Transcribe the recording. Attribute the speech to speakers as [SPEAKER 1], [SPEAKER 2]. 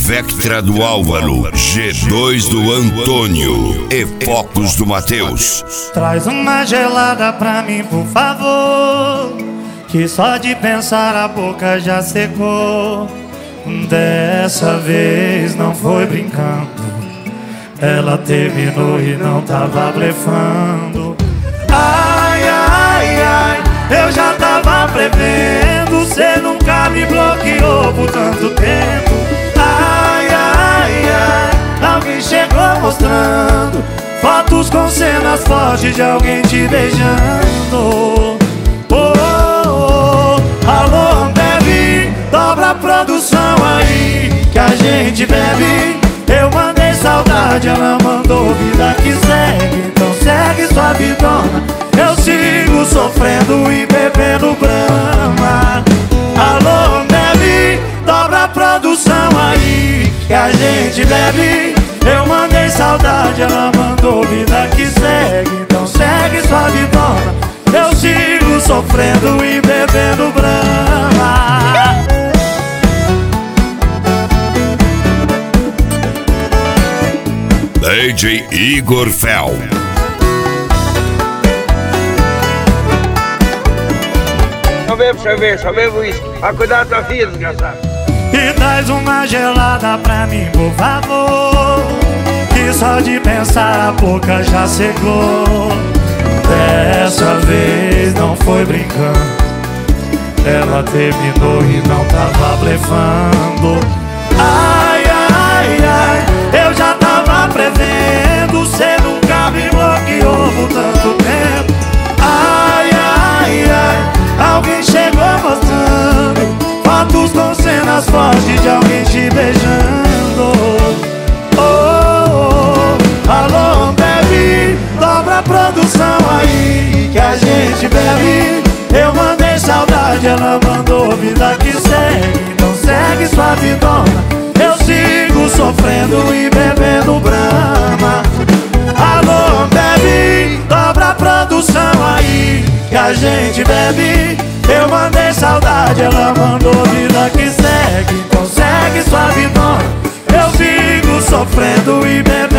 [SPEAKER 1] Vectra do Álvaro, G2 do Antônio e Focos do Matheus.
[SPEAKER 2] Traz uma gelada pra mim, por favor, que só de pensar a boca já secou. Dessa vez não foi brincando, ela terminou e não tava blefando. Ai, ai, ai, eu já tava prevendo, cê nunca me bloqueou por tanto tempo. Ai, ai, ai, alguém chegou mostrando fotos com cenas fortes de alguém te beijando. Oh, oh, oh. Alô, Ambev, dobra a produção aí que a gente bebe. Eu mandei saudade, ela mandou vida que segue. Então segue sua vidona, eu sigo sofrendo e bebendo Brahma. Alô, Ambev, dobra a produção aí que a gente bebe. Eu mandei saudade, ela mandou vida que segue. Então segue sua vidona, eu sigo sofrendo e bebendo Brahma.
[SPEAKER 1] DJ Igor Fel.
[SPEAKER 3] Só bebo cerveja, só bebo uísque. Vai cuidar da tua filha, desgraçado.
[SPEAKER 2] E traz uma gelada pra mim, por favor, que só de pensar a boca já secou. Dessa vez não foi brincando, ela terminou e não tava blefando. Ai, ai, ai, eu já tava prevendo, cê nunca me bloqueou por tanto tempo. Ai, ai, ai, alguém chegou mostrando fotos com cenas fortes de alguém te beijando. Oh, oh, oh. Alô, Ambev, dobra a produção aí que a gente bebe. Eu mandei saudade, ela mandou vida que segue. Então segue sua vidona, eu sigo sofrendo e bebendo Brahma. Alô, Ambev, dobra a produção aí que a gente bebe. Eu mandei saudade, ela mandou vida que segue. Então segue sua vidona, eu sigo sofrendo e bebendo